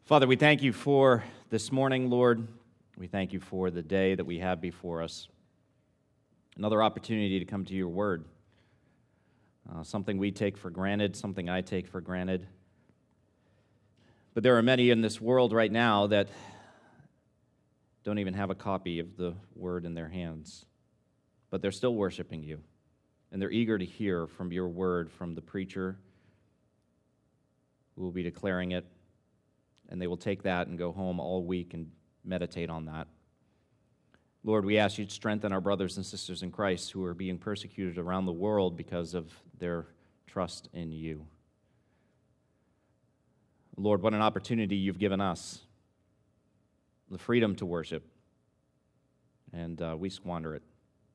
Father, we thank you for this morning, Lord. We thank you for the day that we have before us. Another opportunity to come to your word. Something we take for granted, something I take for granted. But there are many in this world right now that don't even have a copy of the word in their hands. But they're still worshiping you. And they're eager to hear from your word, from the preacher who will be declaring it. And they will take that and go home all week and meditate on that. Lord, we ask you to strengthen our brothers and sisters in Christ who are being persecuted around the world because of their trust in you. Lord, what an opportunity you've given us, the freedom to worship, and we squander it.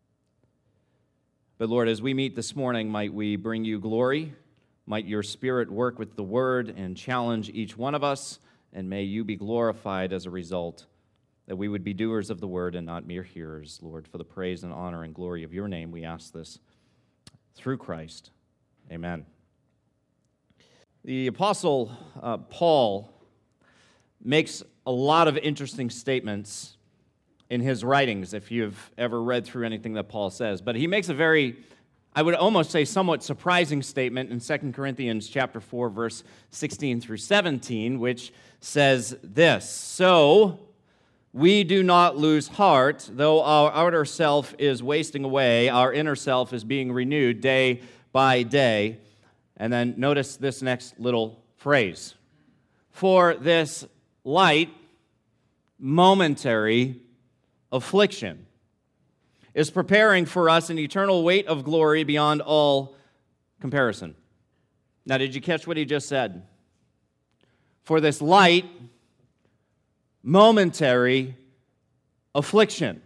But Lord, as we meet this morning, might we bring you glory, might your Spirit work with the word and challenge each one of us, and may you be glorified as a result, that we would be doers of the word and not mere hearers, Lord. For the praise and honor and glory of your name, we ask this through Christ. Amen. The Apostle Paul makes a lot of interesting statements in his writings, if you've ever read through anything that Paul says. But he makes a very, I would almost say, somewhat surprising statement in 2 Corinthians chapter 4, verse 16 through 17, which says this: "So we do not lose heart, though our outer self is wasting away, our inner self is being renewed day by day." And then notice this next little phrase: "For this light, momentary affliction is preparing for us an eternal weight of glory beyond all comparison." Now, did you catch what he just said? For this light, momentary affliction.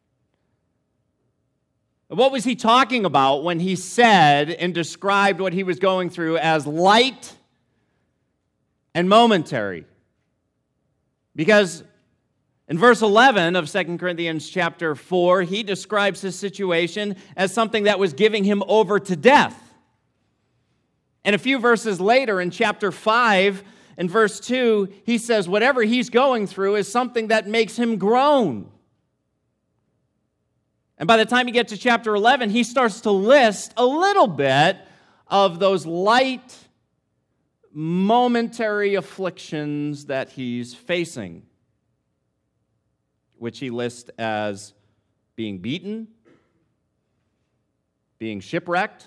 What was he talking about when he said and described what he was going through as light and momentary? Because in verse 11 of 2 Corinthians chapter 4, he describes his situation as something that was giving him over to death. And a few verses later in chapter 5 and verse 2, he says whatever he's going through is something that makes him groan. And by the time you get to chapter 11, he starts to list a little bit of those light, momentary afflictions that he's facing, which he lists as being beaten, being shipwrecked,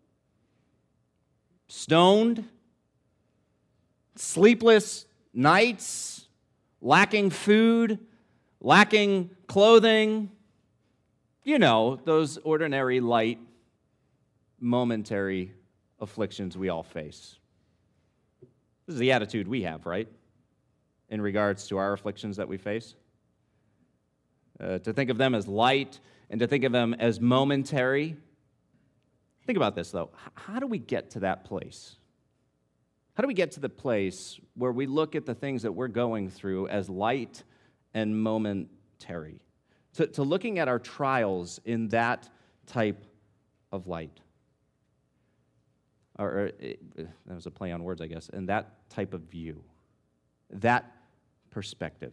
stoned, sleepless nights, lacking food, lacking clothing. You know, those ordinary, light, momentary afflictions we all face. This is the attitude we have, right? In regards to our afflictions that we face. To think of them as light and to think of them as momentary. Think about this, though. How do we get to that place? How do we get to the place where we look at the things that we're going through as light and momentary? To looking at our trials in that type of light. That was a play on words, I guess. In that type of view. That perspective.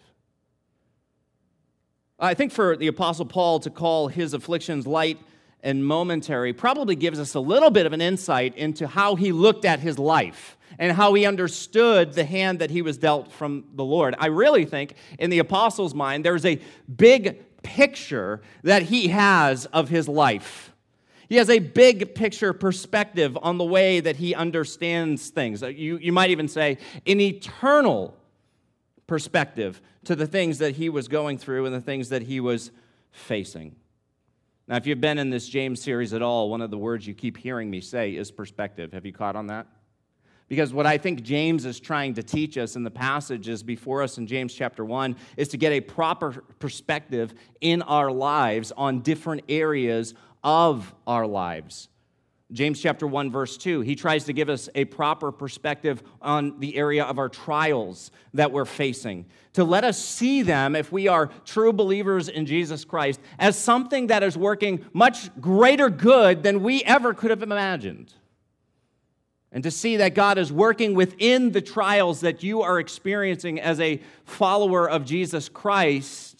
I think for the Apostle Paul to call his afflictions light and momentary probably gives us a little bit of an insight into how he looked at his life and how he understood the hand that he was dealt from the Lord. I really think in the apostle's mind there's a big picture that he has of his life. He has a big picture perspective on the way that he understands things. You might even say an eternal perspective to the things that he was going through and the things that he was facing. Now, if you've been in this James series at all, one of the words you keep hearing me say is perspective. Have you caught on that? Because what I think James is trying to teach us in the passages before us in James chapter 1 is to get a proper perspective in our lives on different areas of our lives. James chapter 1, verse 2, he tries to give us a proper perspective on the area of our trials that we're facing, to let us see them, if we are true believers in Jesus Christ, as something that is working much greater good than we ever could have imagined. and to see that God is working within the trials that you are experiencing as a follower of Jesus Christ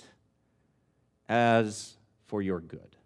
as for your good.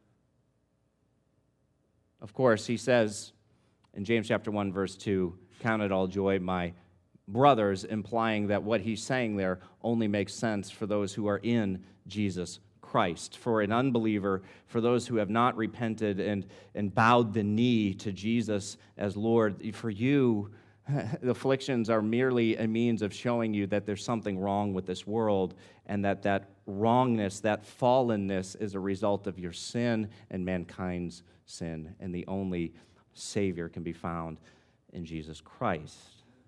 Of course, he says in James chapter 1, verse 2, "Count it all joy, my brothers," implying that what he's saying there only makes sense for those who are in Jesus Christ. For an unbeliever, for those who have not repented and bowed the knee to Jesus as Lord, for you, the afflictions are merely a means of showing you that there's something wrong with this world, and that wrongness, that fallenness is a result of your sin and mankind's sin, and the only Savior can be found in Jesus Christ.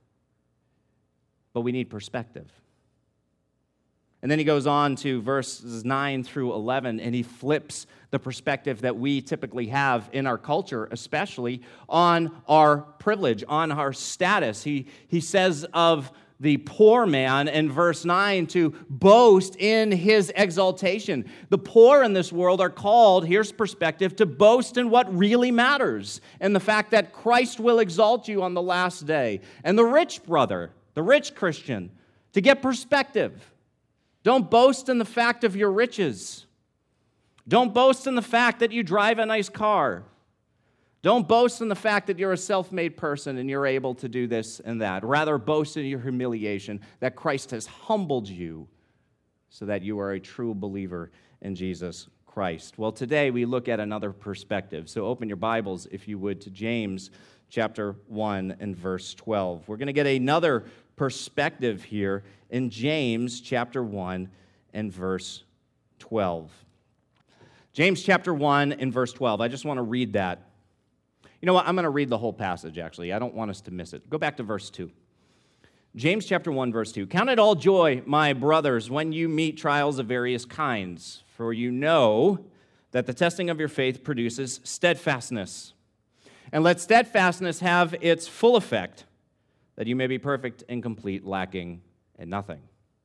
But we need perspective. And then he goes on to verses 9 through 11, and he flips the perspective that we typically have in our culture, especially on our privilege, on our status. He says of the poor man in verse 9 to boast in his exaltation. The poor in this world are called, here's perspective, to boast in what really matters, and the fact that Christ will exalt you on the last day. And the rich brother, the rich Christian, to get perspective. Don't boast in the fact of your riches. Don't boast in the fact that you drive a nice car. Don't boast in the fact that you're a self-made person and you're able to do this and that. Rather, boast in your humiliation that Christ has humbled you so that you are a true believer in Jesus Christ. Well, today we look at another perspective. So open your Bibles, if you would, to James chapter 1 and verse 12. We're going to get another perspective here in James chapter 1 and verse 12. James chapter 1 and verse 12. I just want to read that. You know what? I'm going to read the whole passage, actually. I don't want us to miss it. Go back to verse 2. James chapter 1, verse 2. "Count it all joy, my brothers, when you meet trials of various kinds, for you know that the testing of your faith produces steadfastness. And let steadfastness have its full effect, that you may be perfect and complete, lacking in nothing.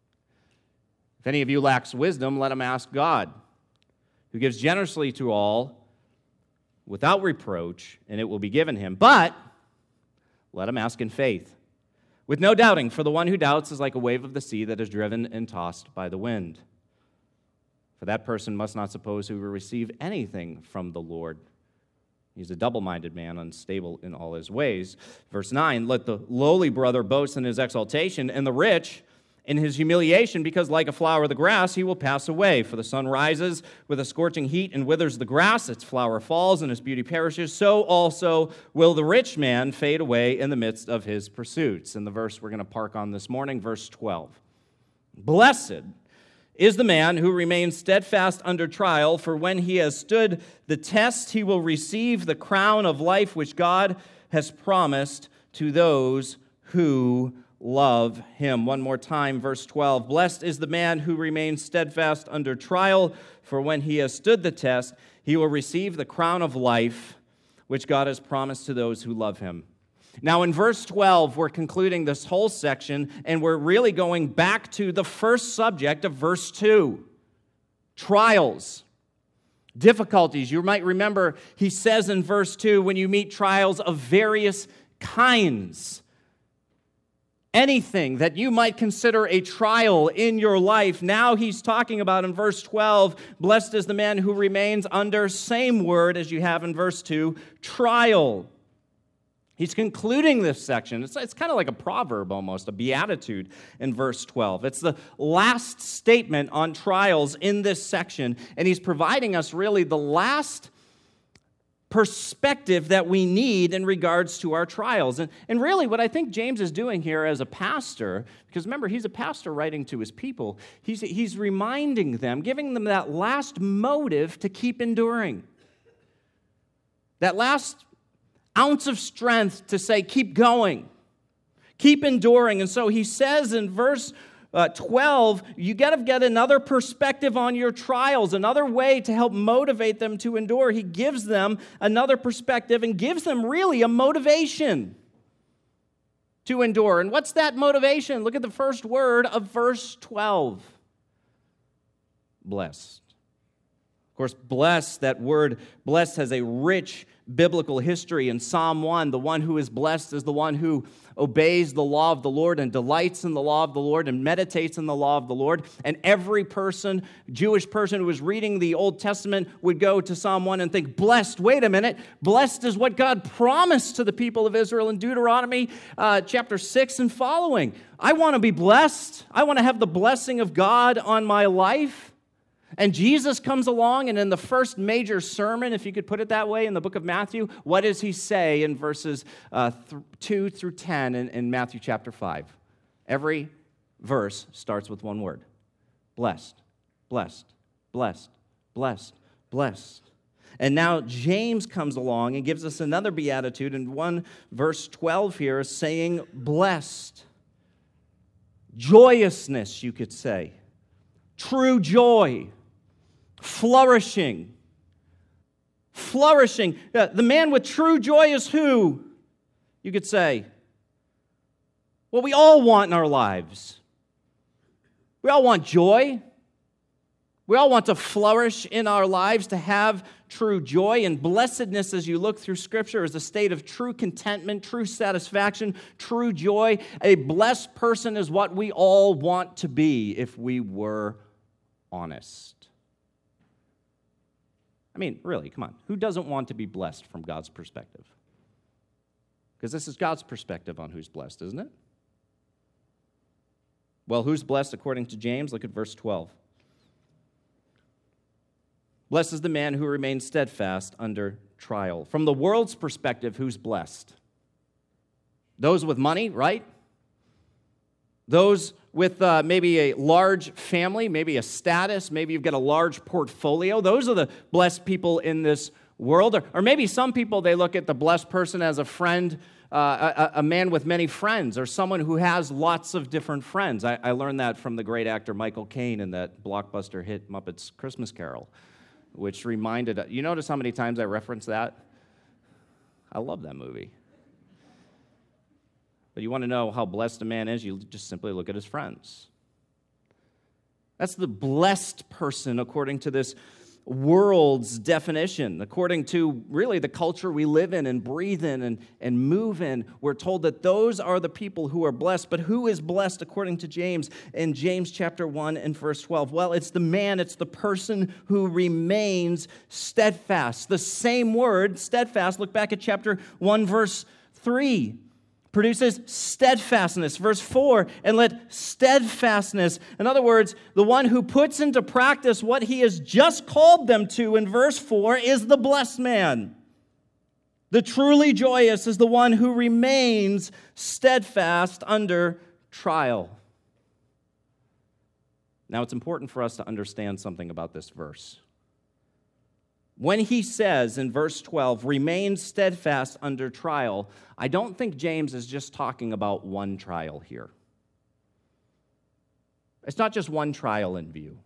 If any of you lacks wisdom, let him ask God, who gives generously to all without reproach, and it will be given him. But let him ask in faith, with no doubting, for the one who doubts is like a wave of the sea that is driven and tossed by the wind. For that person must not suppose he will receive anything from the Lord. He's a double-minded man, unstable in all his ways." Verse 9, "Let the lowly brother boast in his exaltation, and the rich in his humiliation, because like a flower of the grass, he will pass away. For the sun rises with a scorching heat and withers the grass, its flower falls, and its beauty perishes. So also will the rich man fade away in the midst of his pursuits." And the verse we're going to park on this morning, verse 12. "Blessed is the man who remains steadfast under trial, for when he has stood the test, he will receive the crown of life which God has promised to those who love him." One more time, verse 12. "Blessed is the man who remains steadfast under trial, for when he has stood the test, he will receive the crown of life which God has promised to those who love him." Now, in verse 12, we're concluding this whole section, and we're really going back to the first subject of verse 2, trials, difficulties. You might remember he says in verse 2, when you meet trials of various kinds, anything that you might consider a trial in your life. Now he's talking about in verse 12, blessed is the man who remains under, same word as you have in verse 2, trial. He's concluding this section. It's kind of like a proverb almost, a beatitude in verse 12. It's the last statement on trials in this section, and he's providing us really the last perspective that we need in regards to our trials. And really what I think James is doing here as a pastor, because remember, he's a pastor writing to his people, he's reminding them, giving them that last motive to keep enduring. That last ounce of strength to say, keep going, keep enduring. And so he says in verse 12, you got to get another perspective on your trials, another way to help motivate them to endure. He gives them another perspective and gives them really a motivation to endure. And what's that motivation? Look at the first word of verse 12. Blessed. Of course, blessed, that word blessed has a rich biblical history. In Psalm 1, the one who is blessed is the one who obeys the law of the Lord and delights in the law of the Lord and meditates in the law of the Lord. And every person, Jewish person who was reading the Old Testament would go to Psalm 1 and think, blessed, wait a minute, blessed is what God promised to the people of Israel in Deuteronomy chapter 6 and following. I want to be blessed. I want to have the blessing of God on my life. And Jesus comes along, and in the first major sermon, if you could put it that way, in the book of Matthew, what does he say in verses 2 through 10 in Matthew chapter 5? Every verse starts with one word. Blessed, blessed, blessed, blessed, blessed. And now James comes along and gives us another beatitude, and verse 12 here is saying blessed. Joyousness, you could say. True joy. Flourishing. Flourishing. The man with true joy is who? You could say. What we all want in our lives. We all want joy. We all want to flourish in our lives, to have true joy. And blessedness, as you look through Scripture, is a state of true contentment, true satisfaction, true joy. A blessed person is what we all want to be if we were honest. I mean, really, come on. Who doesn't want to be blessed from God's perspective? Because this is God's perspective on who's blessed, isn't it? Well, who's blessed according to James? Look at verse 12. Blessed is the man who remains steadfast under trial. From the world's perspective, who's blessed? Those with money, right? Those with maybe a large family, maybe a status, maybe you've got a large portfolio. Those are the blessed people in this world. Or maybe some people, they look at the blessed person as a friend, a man with many friends, or someone who has lots of different friends. I learned that from the great actor Michael Caine in that blockbuster hit Muppets Christmas Carol, which reminded, you notice how many times I reference that? I love that movie. But you want to know how blessed a man is, you just simply look at his friends. That's the blessed person according to this world's definition. According to really the culture we live in and breathe in and move in, we're told that those are the people who are blessed. But who is blessed according to James in James chapter 1 and verse 12? Well, it's the man, it's the person who remains steadfast. The same word, steadfast, look back at chapter 1 verse 3. Produces steadfastness. Verse 4, and let steadfastness, in other words, the one who puts into practice what he has just called them to in verse 4 is the blessed man. The truly joyous is the one who remains steadfast under trial. Now, it's important for us to understand something about this verse. When he says in verse 12, remain steadfast under trial, I don't think James is just talking about one trial here. It's not just one trial in view.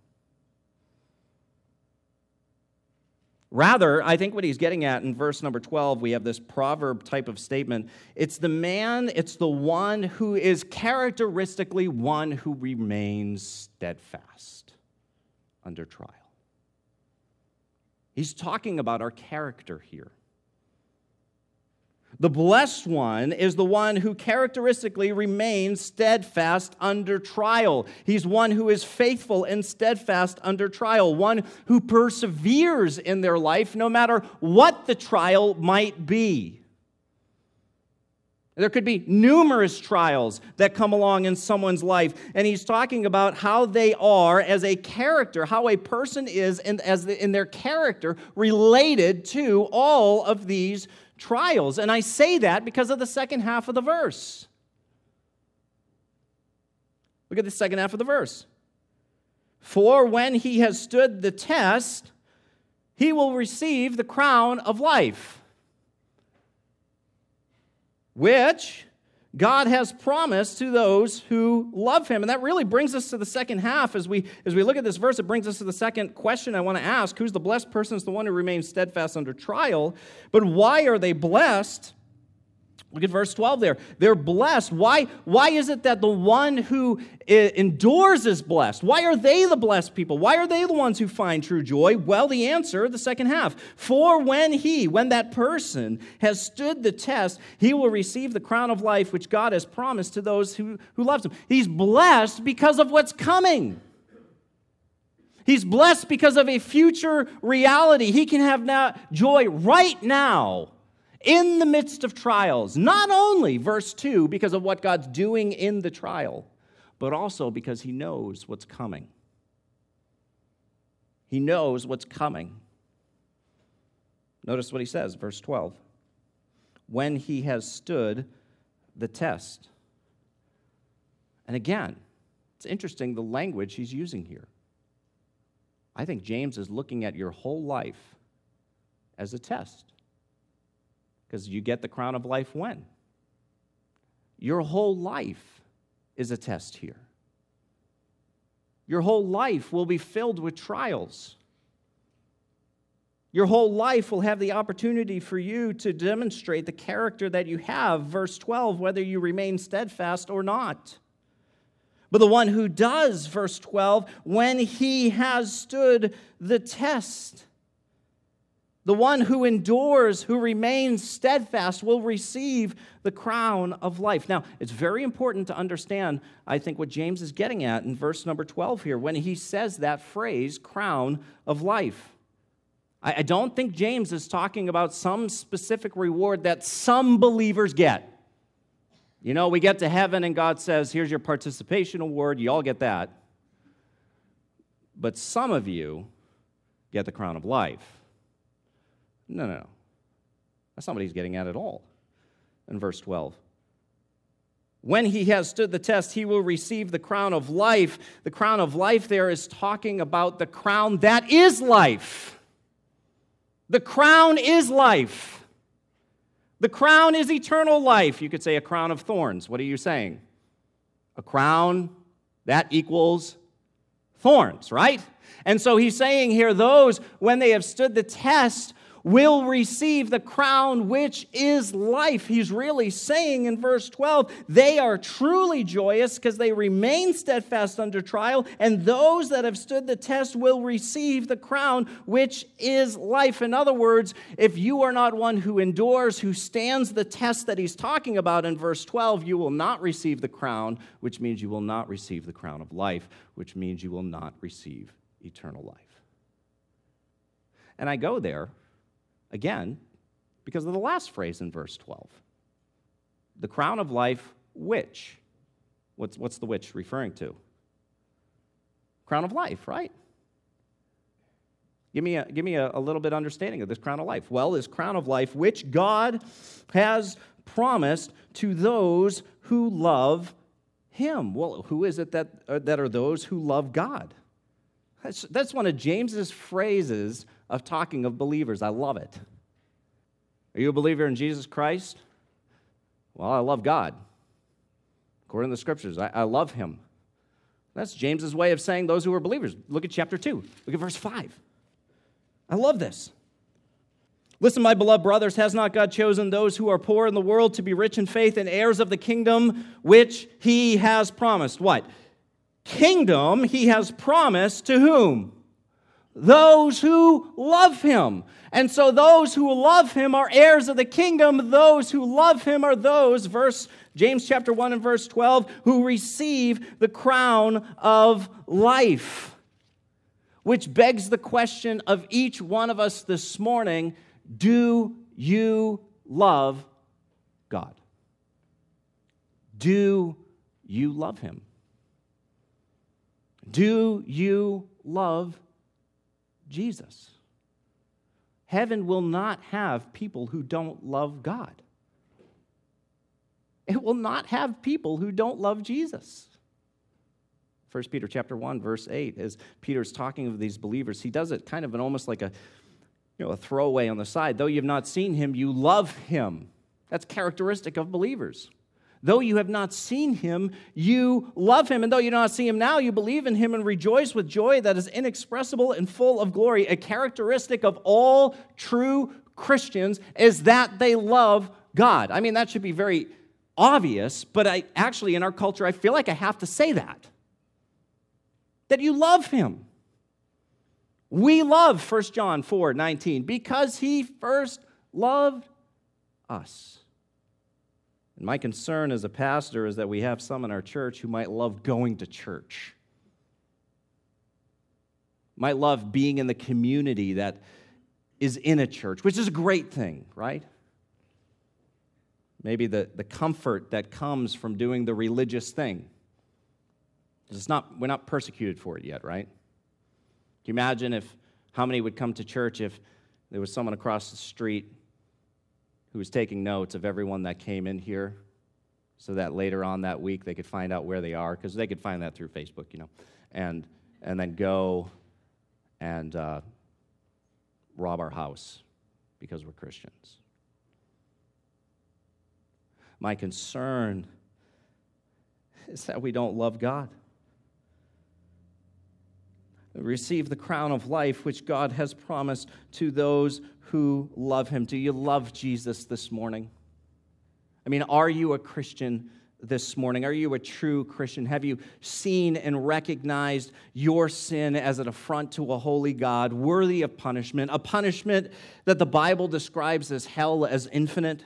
Rather, I think what he's getting at in verse number 12, we have this proverb type of statement. It's the man, it's the one who is characteristically one who remains steadfast under trial. He's talking about our character here. The blessed one is the one who characteristically remains steadfast under trial. He's one who is faithful and steadfast under trial, one who perseveres in their life no matter what the trial might be. There could be numerous trials that come along in someone's life, and he's talking about how they are as a character, how a person is in their character related to all of these trials. And I say that because of the second half of the verse. Look at the second half of the verse. For when he has stood the test, he will receive the crown of life, which God has promised to those who love him. And that really brings us to the second half. As we look at this verse, it brings us to the second question I want to ask. Who's the blessed person? It's the one who remains steadfast under trial. But why are they blessed? Look at verse 12 there. They're blessed. Why is it that the one who endures is blessed? Why are they the blessed people? Why are they the ones who find true joy? Well, the answer, the second half. For when that person has stood the test, he will receive the crown of life which God has promised to those who loves him. He's blessed because of what's coming. He's blessed because of a future reality. He can have now joy right now in the midst of trials. Not only, verse 2, because of what God's doing in the trial, but also because he knows what's coming. He knows what's coming. Notice what he says, verse 12. When he has stood the test. And again, it's interesting the language he's using here. I think James is looking at your whole life as a test. Because you get the crown of life when? Your whole life is a test here. Your whole life will be filled with trials. Your whole life will have the opportunity for you to demonstrate the character that you have, verse 12, whether you remain steadfast or not. But the one who does, verse 12, when he has stood the test, the one who endures, who remains steadfast, will receive the crown of life. Now, it's very important to understand, I think, what James is getting at in verse number 12 here, when he says that phrase, crown of life. I don't think James is talking about some specific reward that some believers get. You know, we get to heaven and God says, here's your participation award, you all get that. But some of you get the crown of life. No. That's not what he's getting at all in verse 12. When he has stood the test, he will receive the crown of life. The crown of life there is talking about the crown that is life. The crown is life. The crown is eternal life. You could say a crown of thorns. What are you saying? A crown that equals thorns, right? And so he's saying here, those, when they have stood the test, will receive the crown which is life. He's really saying in verse 12, they are truly joyous because they remain steadfast under trial, and those that have stood the test will receive the crown which is life. In other words, if you are not one who endures, who stands the test that he's talking about in verse 12, you will not receive the crown, which means you will not receive the crown of life, which means you will not receive eternal life. And I go there again, because of the last phrase in verse 12. The crown of life, which? What's the which referring to? Crown of life, right? Give me a little bit of understanding of this crown of life. Well, this crown of life, which God has promised to those who love him. Well, who is it that are those who love God? That's one of James's phrases of talking of believers. I love it. Are you a believer in Jesus Christ? Well, I love God. According to the Scriptures, I love him. That's James's way of saying those who are believers. Look at chapter 2. Look at verse 5. I love this. Listen, my beloved brothers, has not God chosen those who are poor in the world to be rich in faith and heirs of the kingdom which he has promised? What? Kingdom he has promised to whom? Those who love him. And so those who love him are heirs of the kingdom. Those who love him are those, James chapter 1 and verse 12, who receive the crown of life. Which begs the question of each one of us this morning, do you love God? Do you love him? Do you love Jesus? Heaven will not have people who don't love God. It will not have people who don't love Jesus. 1 Peter chapter 1, verse 8, as Peter's talking of these believers, he does it kind of almost like a throwaway on the side. Though you have not seen him, you love him. That's characteristic of believers. Though you have not seen him, you love him. And though you do not see him now, you believe in him and rejoice with joy that is inexpressible and full of glory. A characteristic of all true Christians is that they love God. I mean, that should be very obvious, but in our culture, I feel like I have to say that you love him. We love 1 John 4:19 because he first loved us. And my concern as a pastor is that we have some in our church who might love going to church, might love being in the community that is in a church, which is a great thing, right? Maybe the comfort that comes from doing the religious thing. We're not persecuted for it yet, right? Can you imagine how many would come to church if there was someone across the street who was taking notes of everyone that came in here so that later on that week they could find out where they are, because they could find that through Facebook, and then go and rob our house because we're Christians. My concern is that we don't love God. Receive the crown of life which God has promised to those who love him. Do you love Jesus this morning? I mean, are you a Christian this morning? Are you a true Christian? Have you seen and recognized your sin as an affront to a holy God, worthy of punishment, a punishment that the Bible describes as hell, as infinite?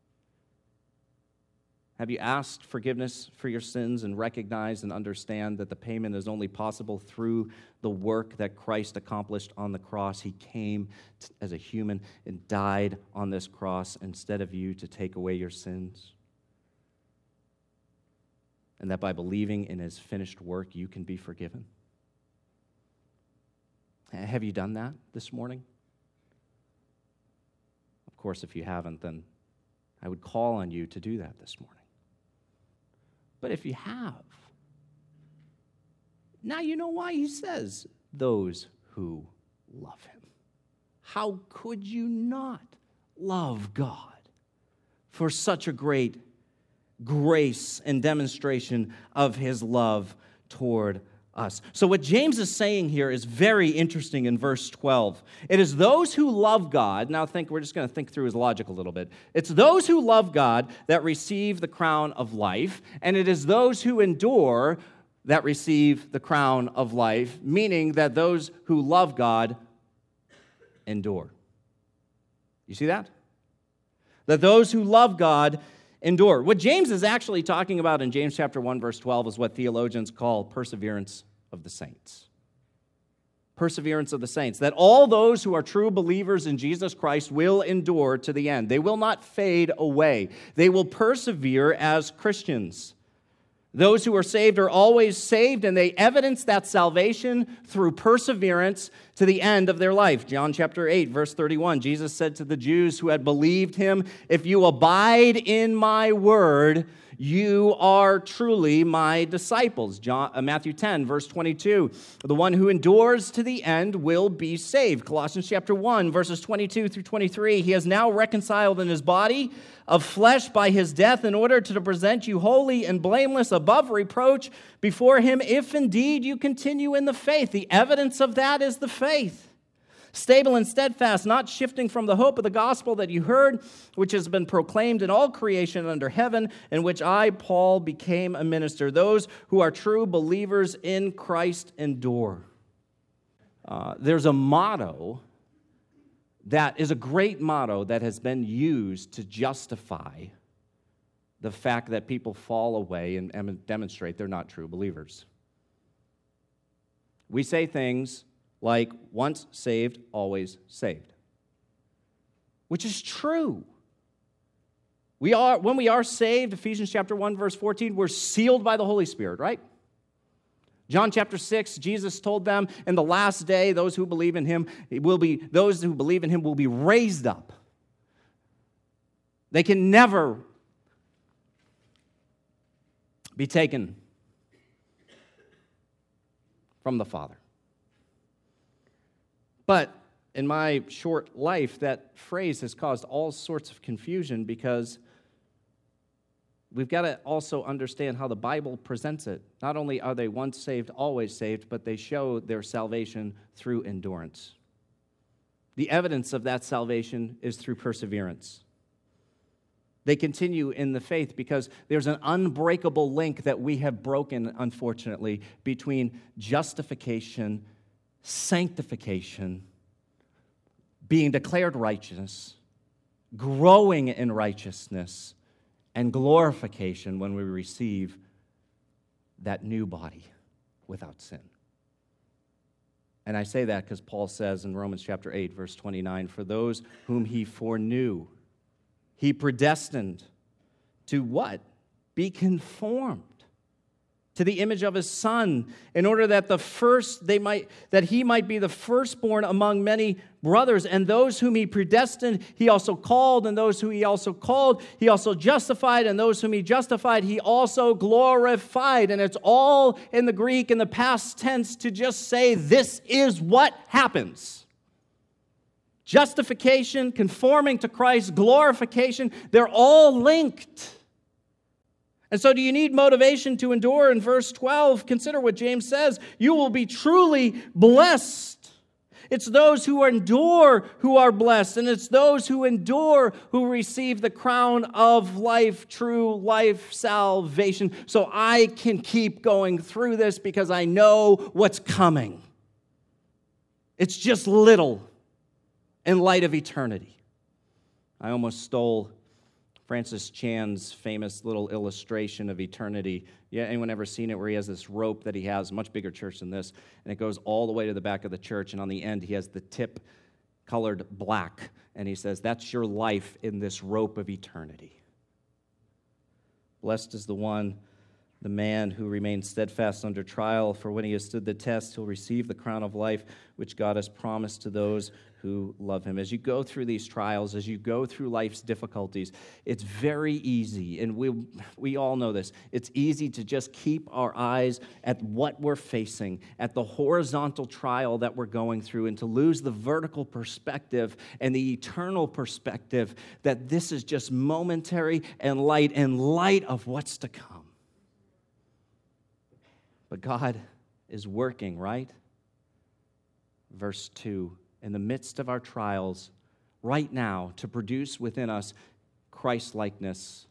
Have you asked forgiveness for your sins and recognized and understand that the payment is only possible through the work that Christ accomplished on the cross? He came as a human and died on this cross instead of you to take away your sins. And that by believing in his finished work, you can be forgiven. Have you done that this morning? Of course, if you haven't, then I would call on you to do that this morning. But if you have, now you know why he says, those who love him. How could you not love God for such a great grace and demonstration of his love toward us? So what James is saying here is very interesting in verse 12. It is those who love God. Now we're just going to think through his logic a little bit. It's those who love God that receive the crown of life, and it is those who endure that receive the crown of life, meaning that those who love God endure. You see that? That those who love God endure. What James is actually talking about in James chapter 1, verse 12 is what theologians call perseverance of the saints. Perseverance of the saints. That all those who are true believers in Jesus Christ will endure to the end. They will not fade away. They will persevere as Christians. Those who are saved are always saved, and they evidence that salvation through perseverance to the end of their life. John chapter 8, verse 31, Jesus said to the Jews who had believed him, "If you abide in my word, you are truly my disciples." Matthew 10, verse 22, "The one who endures to the end will be saved." Colossians chapter 1, verses 22 through 23, "He has now reconciled in his body of flesh by his death in order to present you holy and blameless above reproach before him, if indeed you continue in the faith." The evidence of that is the faith. "Stable and steadfast, not shifting from the hope of the gospel that you heard, which has been proclaimed in all creation under heaven, in which I, Paul, became a minister." Those who are true believers in Christ endure. There's a motto that is a great motto that has been used to justify the fact that people fall away and demonstrate they're not true believers. We say things like, once saved, always saved, which is true. When we are saved, Ephesians chapter 1, verse 14, we're sealed by the Holy Spirit, right? John chapter 6, Jesus told them, in the last day, those who believe in him will be raised up. They can never be taken from the Father. But in my short life, that phrase has caused all sorts of confusion because we've got to also understand how the Bible presents it. Not only are they once saved, always saved, but they show their salvation through endurance. The evidence of that salvation is through perseverance. They continue in the faith because there's an unbreakable link that we have broken, unfortunately, between justification, sanctification, being declared righteous, growing in righteousness, and glorification when we receive that new body without sin. And I say that because Paul says in Romans chapter 8, verse 29, for those whom he foreknew, he predestined to what? Be conformed to the image of his Son, in order that he might be the firstborn among many brothers. And those whom he predestined, he also called, and those whom he also called, he also justified, and those whom he justified, he also glorified. And it's all in the Greek in the past tense to just say this is what happens. Justification, conforming to Christ, glorification, they're all linked. And so do you need motivation to endure? In verse 12, consider what James says. You will be truly blessed. It's those who endure who are blessed, and it's those who endure who receive the crown of life, true life, salvation. So I can keep going through this because I know what's coming. It's just little in light of eternity. I almost stole Francis Chan's famous little illustration of eternity. Yeah, anyone ever seen it where he has this rope that he has, much bigger church than this, and it goes all the way to the back of the church, and on the end he has the tip colored black, and he says, that's your life in this rope of eternity. Blessed is the man who remains steadfast under trial, for when he has stood the test, he'll receive the crown of life which God has promised to those who love him. As you go through these trials, as you go through life's difficulties, it's very easy, and we all know this, it's easy to just keep our eyes at what we're facing, at the horizontal trial that we're going through, and to lose the vertical perspective and the eternal perspective that this is just momentary and light in light of what's to come. But God is working, right? Verse 2, in the midst of our trials, right now, to produce within us Christ-likeness,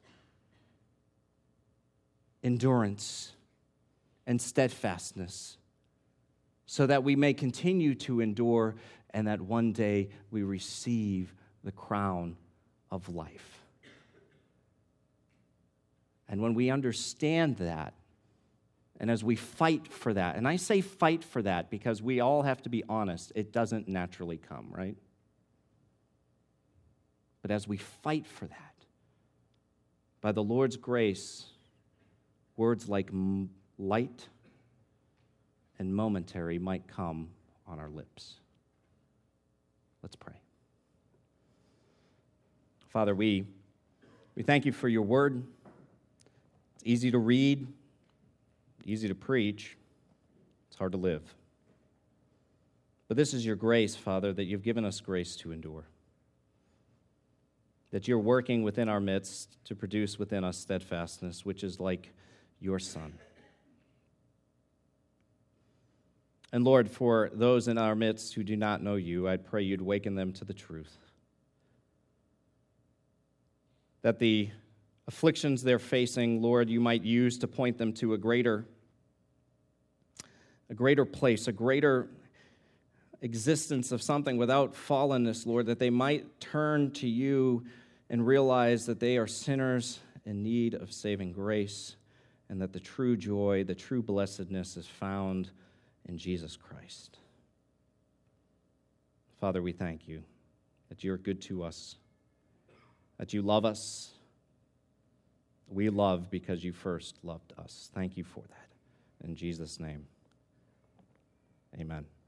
endurance, and steadfastness, so that we may continue to endure and that one day we receive the crown of life. And when we understand that, and as we fight for that, and I say fight for that because we all have to be honest, it doesn't naturally come, right? But as we fight for that, by the Lord's grace, words like light and momentary might come on our lips. Let's pray. Father, we thank you for your word. It's easy to read. Easy to preach, it's hard to live. But this is your grace, Father, that you've given us grace to endure. That you're working within our midst to produce within us steadfastness, which is like your Son. And Lord, for those in our midst who do not know you, I'd pray you'd waken them to the truth. That the afflictions they're facing, Lord, you might use to point them to a greater place, a greater existence of something without fallenness, Lord, that they might turn to you and realize that they are sinners in need of saving grace, and that the true joy, the true blessedness is found in Jesus Christ. Father, we thank you that you're good to us, that you love us. We love because you first loved us. Thank you for that. In Jesus' name, amen.